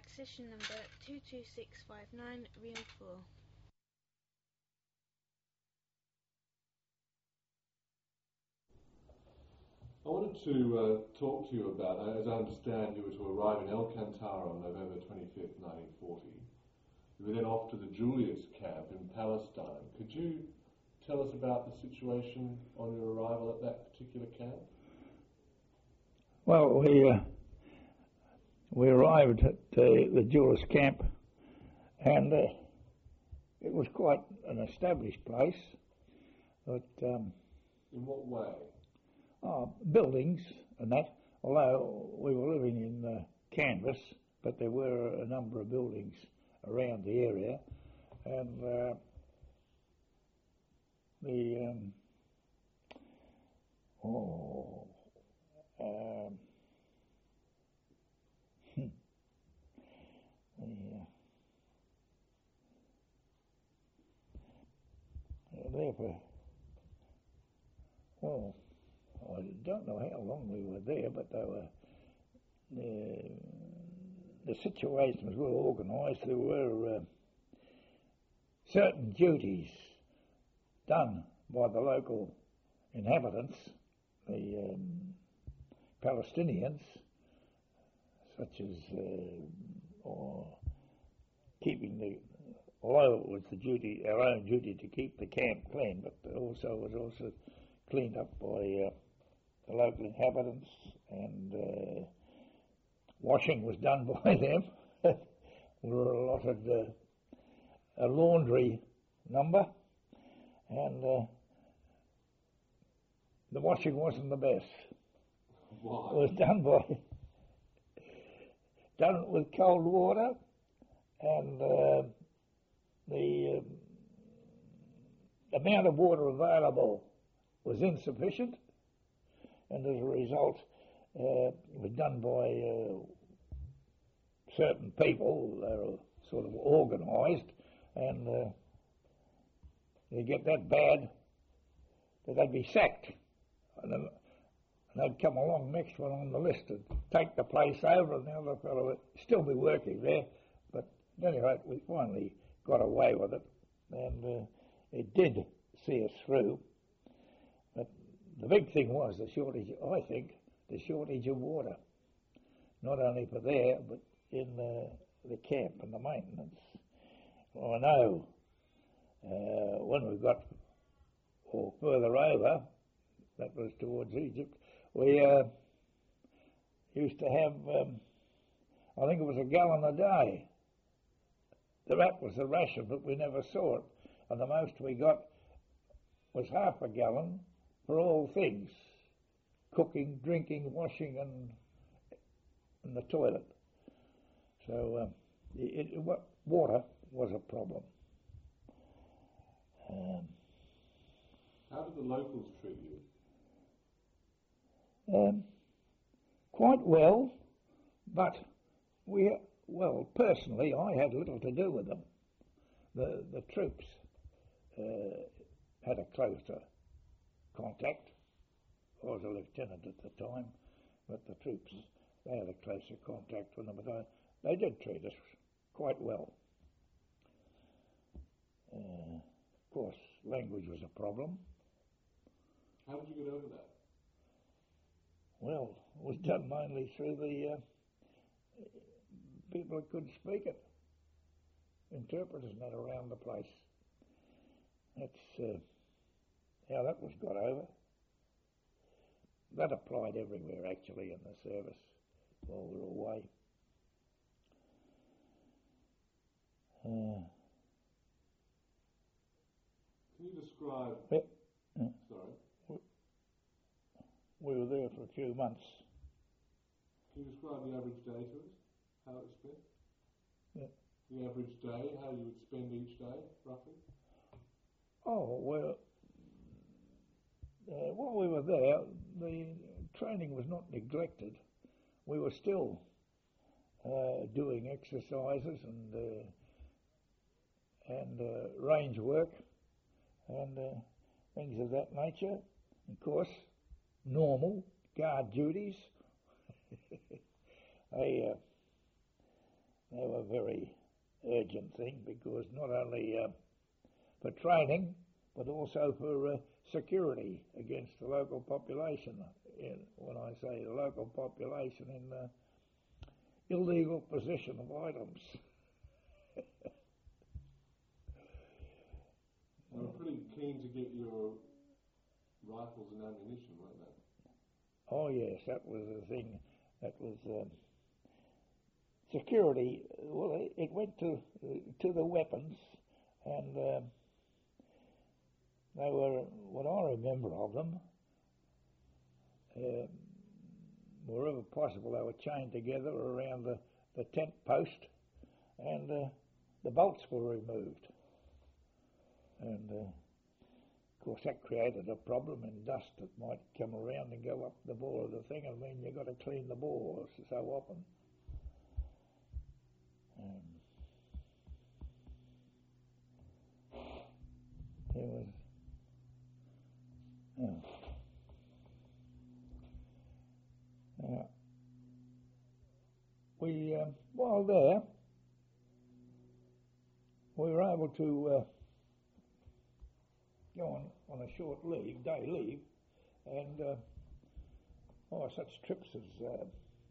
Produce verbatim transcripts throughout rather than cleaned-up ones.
Session number two two six five nine, Rio four. I wanted to uh, talk to you about, uh, as I understand, you were to arrive in Alcantara on November twenty-fifth, nineteen forty. You were then off to the Julius camp in Palestine. Could you tell us about the situation on your arrival at that particular camp? Well, we uh, we arrived at uh, the Julius camp, and uh, it was quite an established place. But um, in what way? Oh, buildings and that. Although we were living in uh, canvas, but there were a number of buildings around the area, and uh, the um, oh. Um, hmm, the, uh, there for, well, I don't know how long we were there, but they were, the, the situation was well organised. There were uh, certain duties done by the local inhabitants, the um, Palestinians, such as uh, or keeping the, although it was the duty, our own duty to keep the camp clean, but also was also cleaned up by uh, the local inhabitants, and uh, washing was done by them. We were allotted uh, a laundry number, and uh, the washing wasn't the best. Why? It was done by done with cold water, and uh, the um, amount of water available was insufficient, and as a result, uh, it was done by uh, certain people. They were sort of organised, and uh, they get that bad that they'd be sacked. And then, and they'd come along next one on the list and take the place over, and the other fellow would still be working there. But anyway, we finally got away with it, and uh, it did see us through. But the big thing was the shortage, I think, the shortage of water, not only for there, but in the, the camp and the maintenance. Well, I know uh, when we got or further over, that was towards Egypt, we uh, used to have, um, I think it was a gallon a day. That was the ration, but we never saw it. And the most we got was half a gallon for all things, cooking, drinking, washing, and, and the toilet. So um, it, it, water was a problem. Um, How did the locals treat you? Um, quite well, but we, well, personally, I had little to do with them. The the troops uh, had a closer contact. I was a lieutenant at the time, but the troops, they had a closer contact with them. But they did treat us quite well. Uh, of course, language was a problem. How did you get over that? Well, it was done mainly through the uh, people who couldn't speak it. Interpreters not around the place. That's uh, how that was got over. That applied everywhere, actually, in the service while we were away. Uh, Can you describe... Yeah. Sorry. We were there for a few months. Can you describe the average day to us? How it was spent? Yeah. The average day, how you would spend each day, roughly? Oh, well, uh, while we were there, the training was not neglected. We were still uh, doing exercises and uh, and uh, range work and uh, things of that nature. Of course, normal guard duties. they, uh, they were a very urgent thing because not only uh, for training but also for uh, security against the local population. In, when I say the local population, in uh, illegal possession of items. They were pretty keen to get your rifles and ammunition, weren't they? Oh yes, that was the thing. That was um, security. Well, it, it went to to the weapons, and uh, they were, what I remember of them, uh, wherever possible, they were chained together around the, the tent post, and uh, the bolts were removed. And uh, of course that created a problem, and dust that might come around and go up the bore of the thing, and mean you've got to clean the bore so often. Um, there was, oh. uh, we, uh, while there, we were able to uh, go on, on a short leave, day leave, and uh, oh, such trips as uh,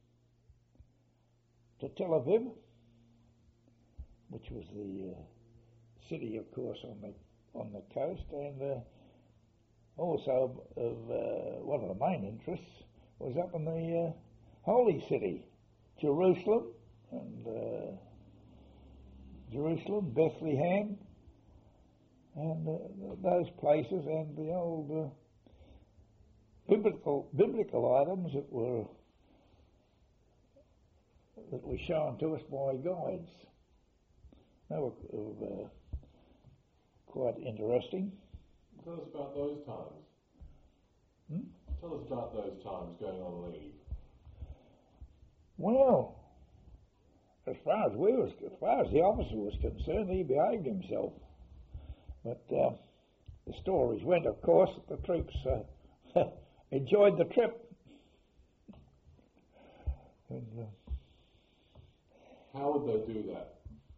to Tel Aviv, which was the uh, city, of course, on the on the coast, and uh, also of uh, one of the main interests was up in the uh, holy city, Jerusalem, and uh, Jerusalem, Bethlehem, and uh, those places, and the old uh, biblical biblical items that were that were shown to us by guides. They were uh, quite interesting. Tell us about those times. Hmm? Tell us about those times going on leave. Well, as far as we was, as far as the officer was concerned, he behaved himself. But uh, the stories went, of course, that the troops uh, enjoyed the trip. And, uh, How would they do that?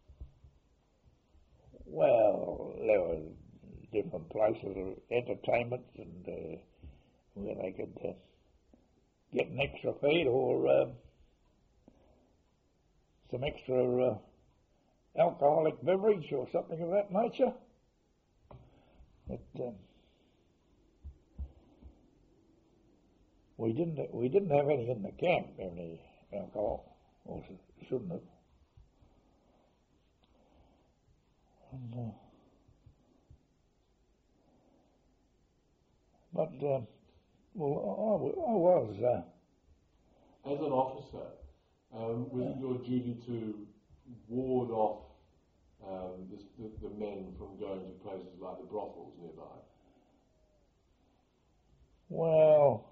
well, there were different places of entertainment, and uh, where they could uh, get an extra feed or uh, some extra uh, alcoholic beverage or something of that nature. But um, we didn't we didn't have any in the camp, any alcohol, or shouldn't have. And, uh, but uh, well, I, I was. Uh, As an officer, um, was it your duty to ward off um, this, the, the men from going to places like the brothels nearby? Well,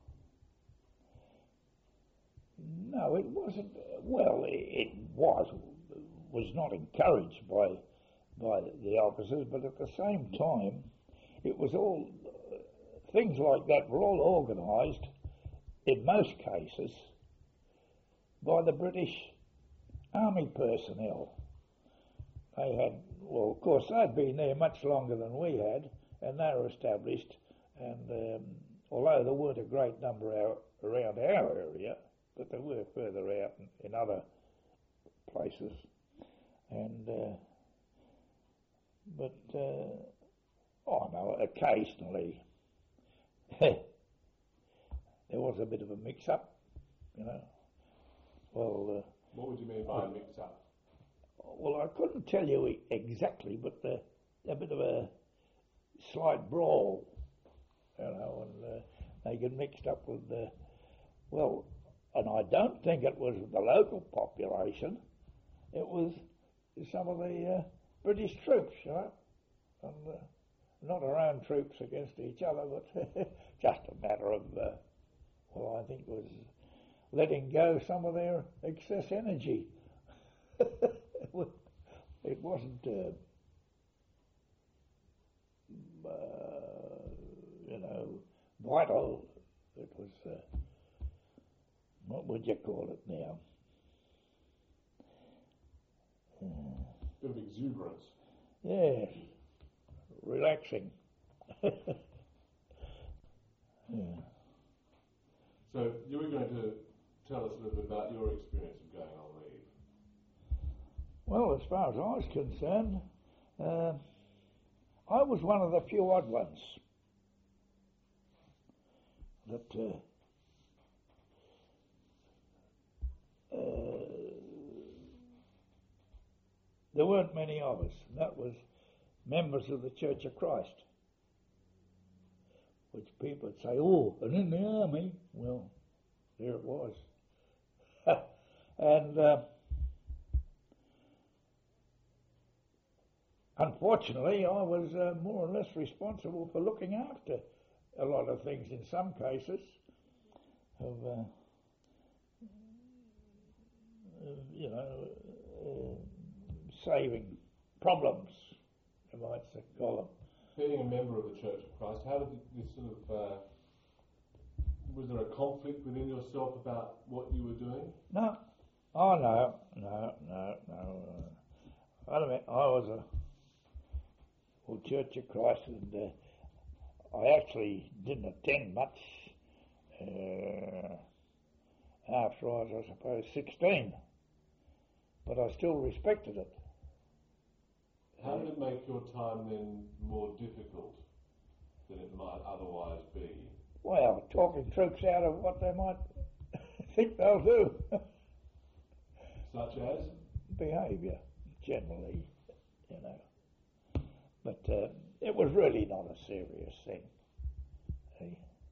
no, it wasn't. Well, it, it was was not encouraged by by the officers, but at the same time, it was all uh, things like that were all organised in most cases by the British Army personnel. They had, well, of course, they'd been there much longer than we had, and they were established. And um, although there weren't a great number out, around our area, but there were further out in, in other places. And uh, but uh, oh no, occasionally there was a bit of a mix-up, you know. Well, uh, what would you mean by a mix-up? Well, I couldn't tell you exactly, but uh, a bit of a slight brawl, you know, and uh, they get mixed up with the, well, and I don't think it was the local population, it was some of the uh, British troops, you know, and uh, not our own troops against each other, but just a matter of, uh, well, I think it was letting go some of their excess energy. It wasn't, uh, uh, you know, vital. It was, uh, what would you call it now? exuberance. Yeah, relaxing. Yeah. So you were going to tell us a little bit about your experience of going on leave. Well, as far as I was concerned, uh, I was one of the few odd ones that uh, uh, there weren't many of us. And that was members of the Church of Christ. Which people would say, oh, and in the army. Well, there it was. and uh, unfortunately, I was uh, more or less responsible for looking after a lot of things in some cases of, uh, uh, you know, uh, saving problems, you might say, call them. Being a member of the Church of Christ, how did you sort of, uh, was there a conflict within yourself about what you were doing? No. Oh, no, no, no, no. Uh, I mean, I was a well, Church of Christ, and uh, I actually didn't attend much uh, after I was, I suppose, sixteen, but I still respected it. How did it make your time then more difficult than it might otherwise be? Well, talking troops out of what they might think they'll do. Such as? Behaviour, generally, you know. But uh, it was really not a serious thing. See?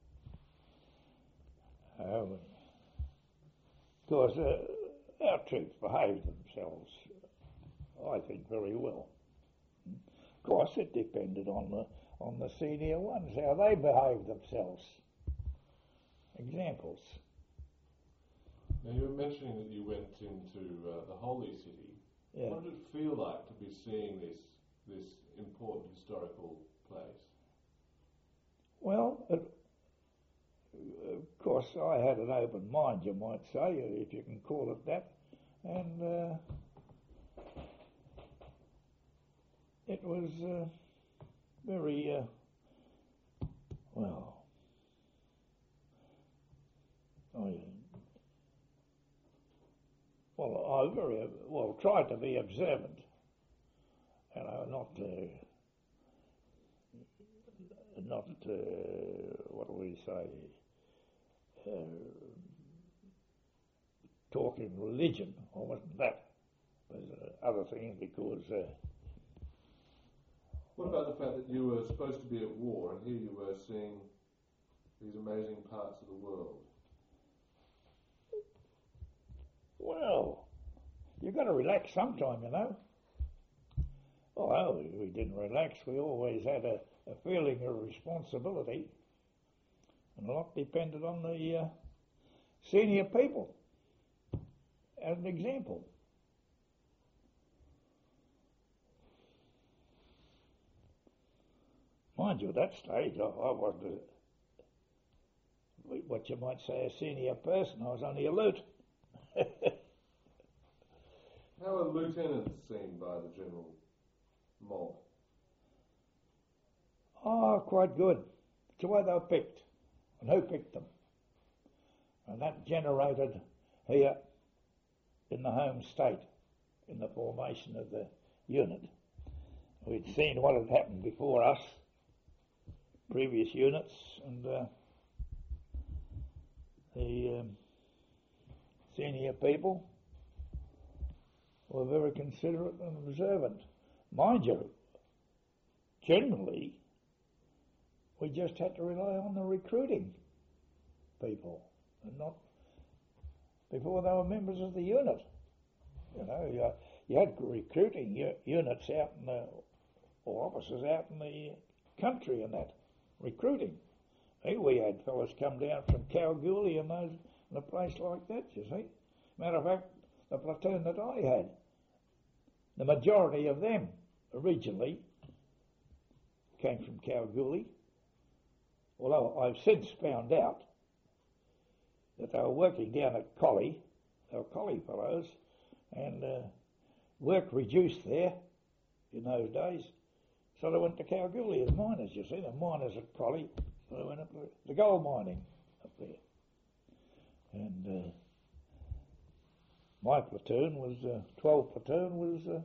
Um, of course, uh, our troops behaved themselves, I think, very well. Of course, it depended on the on the senior ones, how they behaved themselves. Examples. Now, you were mentioning that you went into uh, the Holy City. Yeah. What did it feel like to be seeing this this important historical place? Well, it, of course, I had an open mind, you might say, if you can call it that, and uh, it was uh, very, uh, well, I, well, I very, uh, well, tried to be observant, you know, not to, not, uh, what do we say, uh, talking religion. I wasn't that. There's uh, other things because... Uh, What about the fact that you were supposed to be at war and here you were seeing these amazing parts of the world? Well, you've got to relax sometime, you know. Well, we didn't relax. We always had a, a feeling of responsibility. And a lot depended on the uh, senior people as an example. Mind you, at that stage, I, I wasn't a, what you might say a senior person. I was only a lieutenant. How are lieutenants seen by the general mob? Oh, quite good. It's the way they were picked, and who picked them. And that generated here in the home state, in the formation of the unit. We'd seen what had happened before us, previous units, and uh, the um, senior people were very considerate and observant. Mind you, generally, we just had to rely on the recruiting people, and not before they were members of the unit. You know, you, you had recruiting u- units out in the, or officers out in the country and that, recruiting. Hey, we had fellas come down from Kalgoorlie and those, and a place like that, you see. Matter of fact, the platoon that I had, the majority of them originally came from Kalgoorlie, although I've since found out that they were working down at Collie, they were Collie fellows, and uh, work reduced there, in those days. So they went to Kalgoorlie as miners, you see, the miners at Collie. So they went up there, the gold mining up there. And uh, my platoon was, uh, twelve platoon was uh,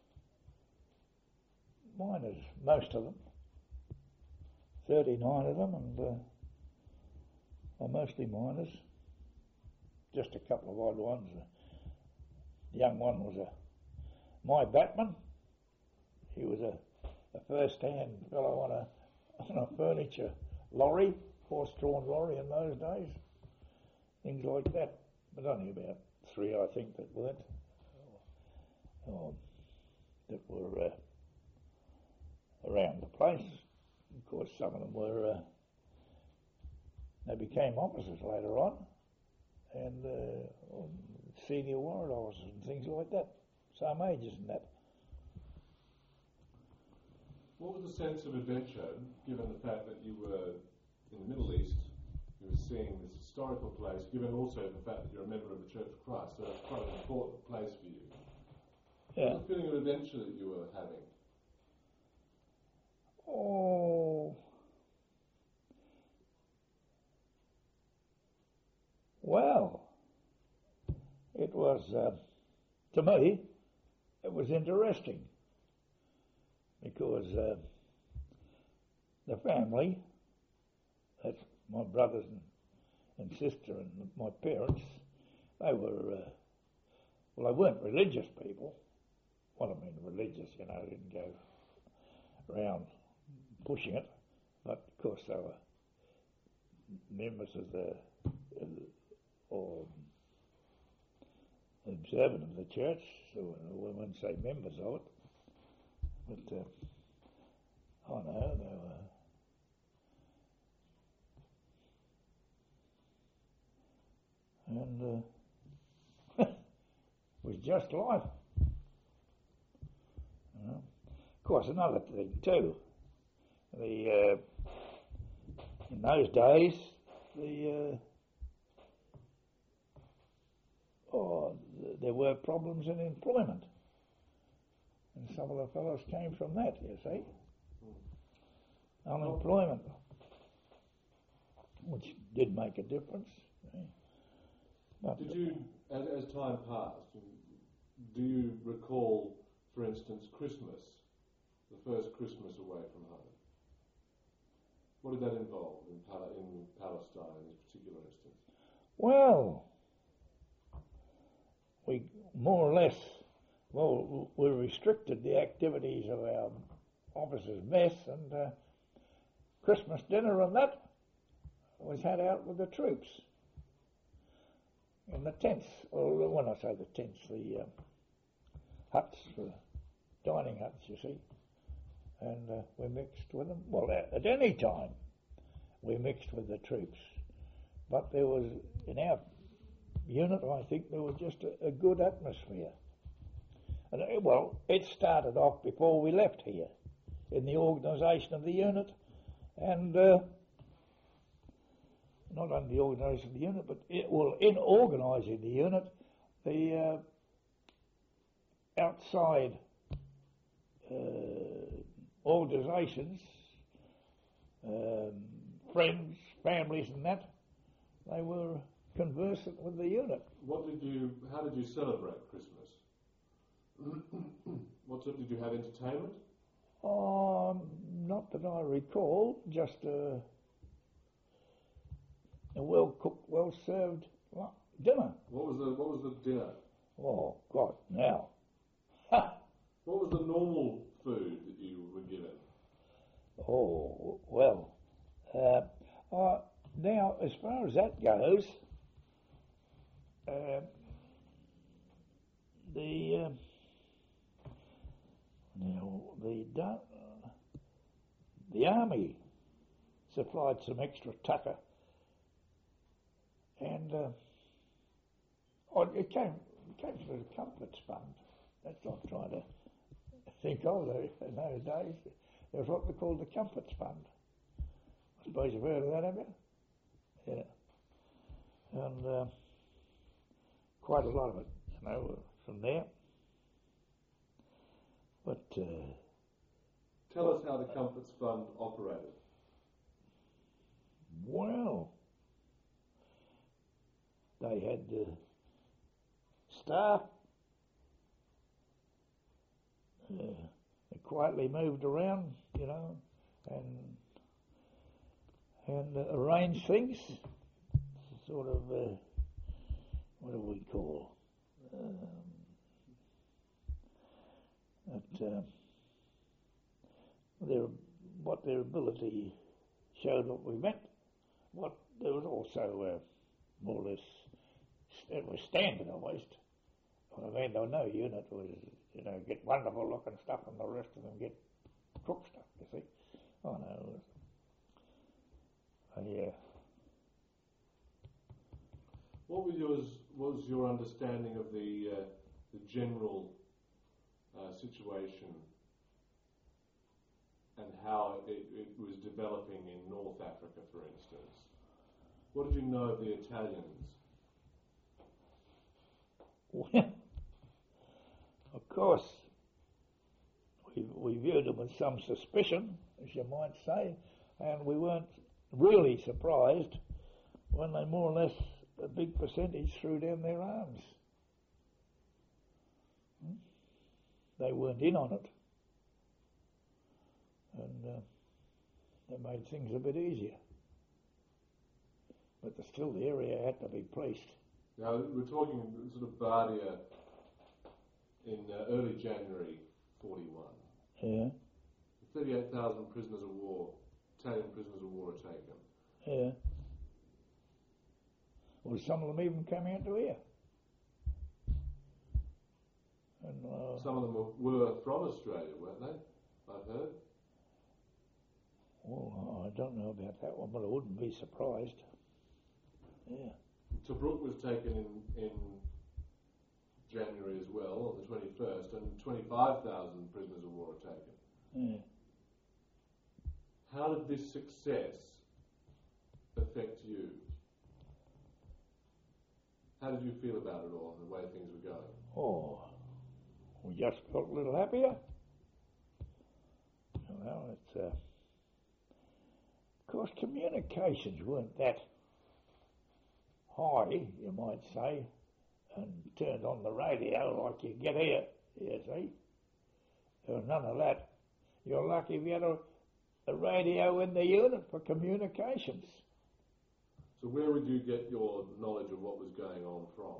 miners, most of them. thirty-nine of them, and uh, are mostly miners. Just a couple of odd ones. The young one was a my batman. He was a, a first-hand fellow on a on a furniture lorry, horse-drawn lorry in those days. Things like that. But only about three, I think, that weren't. Or, that were uh, around the place. Of course, some of them were. Uh, they became officers later on, and uh, senior warrant officers and things like that. Same ages and that. What was the sense of adventure, given the fact that you were in the Middle East, you were seeing this historical place, given also the fact that you're a member of the Church of Christ, so it's quite an important place for you. Yeah. What was the feeling of adventure that you were having? Oh, well, it was, uh, to me, it was interesting because uh, the family, that's my brothers and, and sister and my parents, they were, uh, well, they weren't religious people. Well, I mean religious, you know, didn't go around pushing it, but of course they were members of the, uh, or observant of the church, so I wouldn't say members of it, but uh, I know they were, and uh, it was just life. You know? Of course, another thing too. The uh, in those days, the uh, oh, th- there were problems in employment, and some of the fellows came from that. You see, unemployment, which did make a difference. But Did you, as, as time passed, do you recall, for instance, Christmas, the first Christmas away from home? What did that involve in, Pal- in Palestine in this particular instance? Well, we more or less, well, we restricted the activities of our officers' mess, and uh, Christmas dinner and that was had out with the troops in the tents, or when I say the tents, the uh, huts, the dining huts, you see. And uh, we mixed with them. Well, at, at any time, we mixed with the troops. But there was, in our unit, I think there was just a, a good atmosphere. And it, well, it started off before we left here, in the organisation of the unit, and uh, not only the organisation of the unit, but it, well, in organising the unit, the uh, outside uh, organisations, um, friends, families and that, they were conversant with the unit. What did you, how did you celebrate Christmas? What sort, did you have entertainment? Um, not that I recall, just a, a well-cooked, well-served dinner. What was the, what was the dinner? Oh, God, now. What was the normal food that you were given? Oh, well, uh, uh, now, as far as that goes, uh, the, uh, now, the, uh, the army supplied some extra tucker, and uh, oh, it came, it came through the Comforts Fund. That's what I'm trying to think of in those days. There was what they called the Comforts Fund. I suppose you've heard of that, have you? Yeah. And uh, quite a lot of it, you know, from there. But uh, Tell us how the Comforts Fund operated. Well, they had uh, staff. Uh, they quietly moved around, you know, and and uh, arranged things. Sort of, uh, what do we call? Um, that, uh, their what their ability showed what we meant. What there was also uh, more or less it was standardised. I mean, there was no unit was you know get wonderful looking stuff, and the rest of them get crook stuff. You see? Oh no. Uh, yeah. What was yours? Was your understanding of the uh, the general uh, situation and how it, it was developing in North Africa, for instance? What did you know of the Italians? Well, of course, we, we viewed them with some suspicion, as you might say, and we weren't really surprised when they more or less, a big percentage, threw down their arms. Hmm? They weren't in on it. And uh, that made things a bit easier. But the, still the area had to be policed. Now, we're talking sort of Bardia in uh, early January forty-one. Yeah. thirty-eight thousand prisoners of war, Italian prisoners of war are taken. Yeah. Well, some of them even came out to here. And, uh, Some of them were, were from Australia, weren't they? I've heard. Well, I don't know about that one, but I wouldn't be surprised. Yeah. Tobruk was taken in, in January as well, on the twenty-first, and twenty-five thousand prisoners of war are taken. Yeah. How did this success affect you? How did you feel about it all and the way things were going? Oh, we just felt a little happier. You know, it's, uh, of course, communications weren't that high, you might say, and turned on the radio like you get here, you see. There was none of that. You're lucky if you had a, a radio in the unit for communications. So where would you get your knowledge of what was going on from?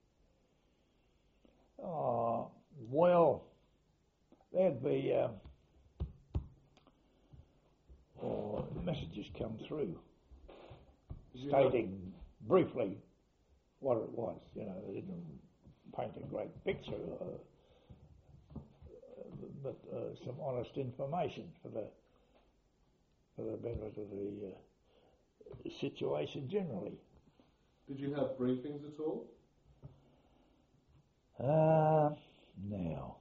Oh, well, there'd be um, oh, messages come through stating briefly what it was. You know, they didn't paint a great picture, uh, but uh, some honest information for the for the benefit of the uh, situation generally. Did you have briefings at all? Uh, now,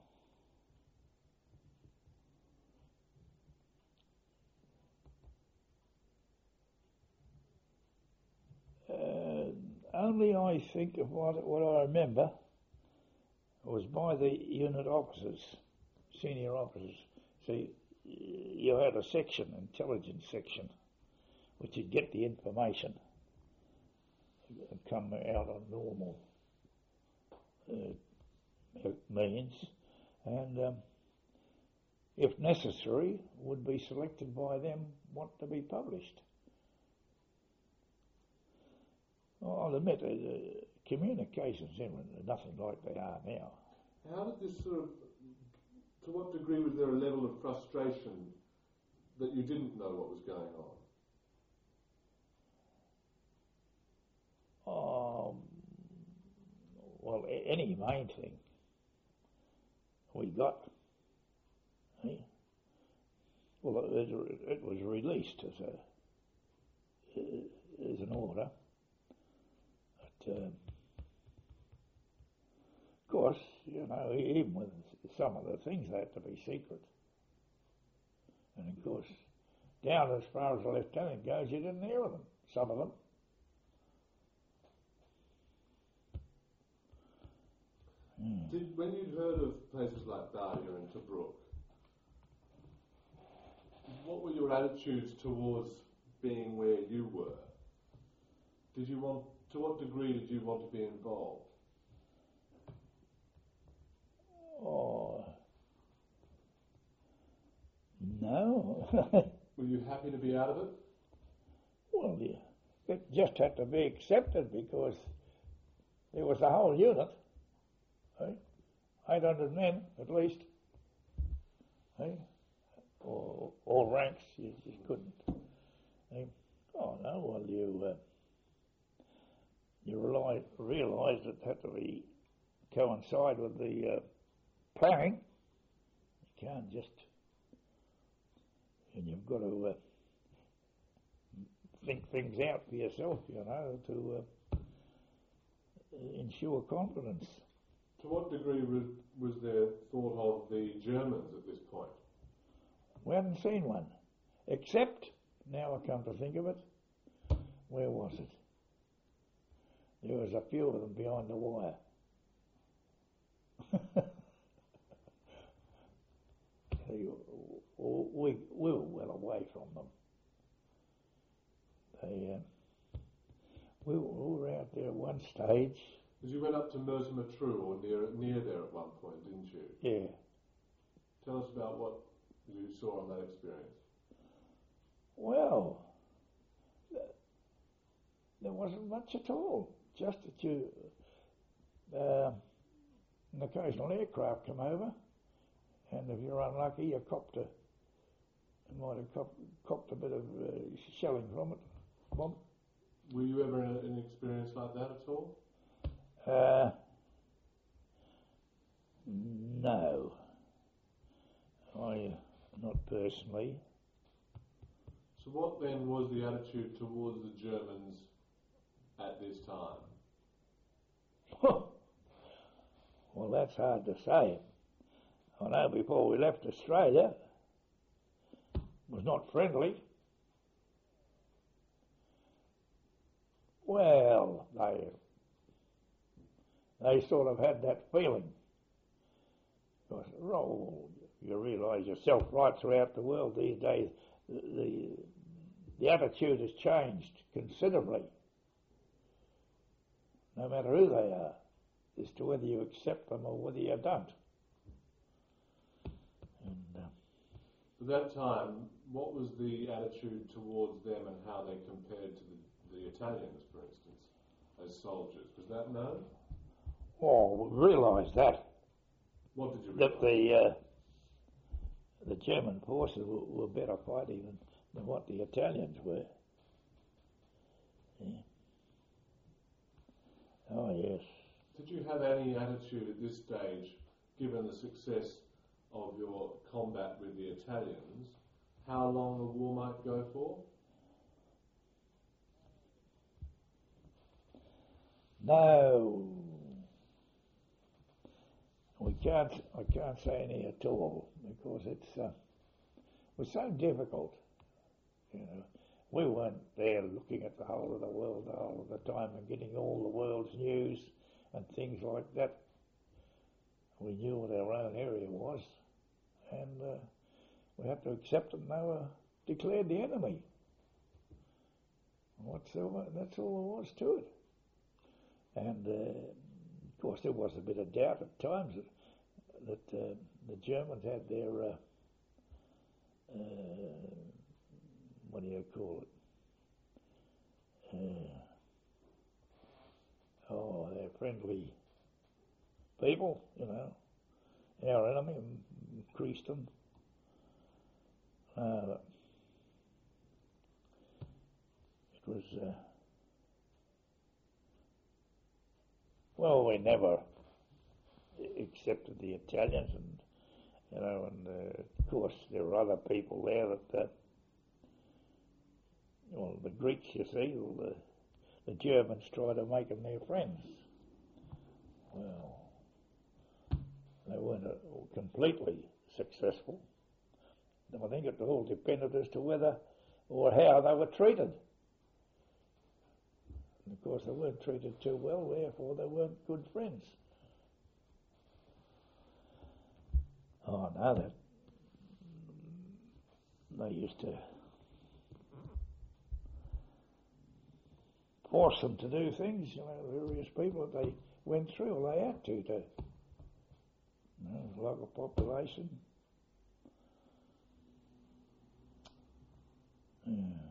uh, only I think of what, what I remember was by the unit officers, senior officers. See, you had a section, intelligence section, which would get the information and come out on normal uh, means, and um, if necessary, would be selected by them what to be published. Well, I'll admit, uh, communications then were nothing like they are now. How did this sort of, to what degree was there a level of frustration that you didn't know what was going on? Um, well, a- any main thing we got, eh? Well, it, it was released as a as an order. But, um, of course, you know, even with some of the things, they had to be secret. And of course, down as far as the lieutenant goes, you didn't hear of them, some of them. Did, when you'd heard of places like Bardia and Tobruk, what were your attitudes towards being where you were? Did you want, to what degree did you want to be involved? Oh, no. Were you happy to be out of it? Well, yeah, it just had to be accepted because there was a whole unit, eh? eight hundred men at least, eh? all, all ranks, you just couldn't. Eh? Oh no, well you uh, you realised realised it had to be coincide with the uh, planning. You can't just, and you've got to uh, think things out for yourself, you know, to uh, ensure confidence. To what degree was, was there thought of the Germans at this point? We hadn't seen one, except, now I come to think of it, where was it? There was a few of them behind the wire. we, we were well away from them. They, uh, we, were, we were out there at one stage. Because you went up to Merthyr Tru, or near, near there at one point, didn't you? Yeah. Tell us about what you saw on that experience. Well, there wasn't much at all. Just that you, uh, an occasional aircraft come over, and if you're unlucky, a copter, you might have cop, copped a bit of uh, shelling from it. Bomb. Were you ever in an experience like that at all? Uh, no. I, not personally. So what then was the attitude towards the Germans at this time? Well, that's hard to say. I know before we left Australia, it was not friendly. Well, they they sort of had that feeling. Because, oh, you realise yourself right throughout the world these days, the, the, the attitude has changed considerably, no matter who they are, as to whether you accept them or whether you don't. And, uh, At that time, what was the attitude towards them and how they compared to the, the Italians, for instance, as soldiers? Was that known? Oh, we realised that. What did you realise? That the uh, the German forces were, were better fighting than, than what the Italians were. Yeah. Oh yes. Did you have any attitude at this stage, given the success of your combat with the Italians, how long the war might go for? No, we can't. I can't say any at all because it's uh, it was so difficult. You know, we weren't there looking at the whole of the world the whole of the time and getting all the world's news and things like that. We knew what our own area was, and uh, we had to accept that they were declared the enemy. Whatsoever, that's all there was to it. And uh, of course, there was a bit of doubt at times that, that uh, the Germans had their uh, uh, what do you call it? Uh, oh, they're friendly people, you know. Our enemy, Christian. Uh, it was. Uh, Well, we never accepted the Italians, and you know, and uh, of course there were other people there that, uh, well, the Greeks, you see, well, the, the Germans tried to make them their friends. Well, they weren't uh, completely successful. I think it all depended as to whether or how they were treated. And of course, they weren't treated too well, therefore they weren't good friends. Oh no, that they used to force them to do things, you know, various people that they went through, or they had to, to you know, local population. Yeah.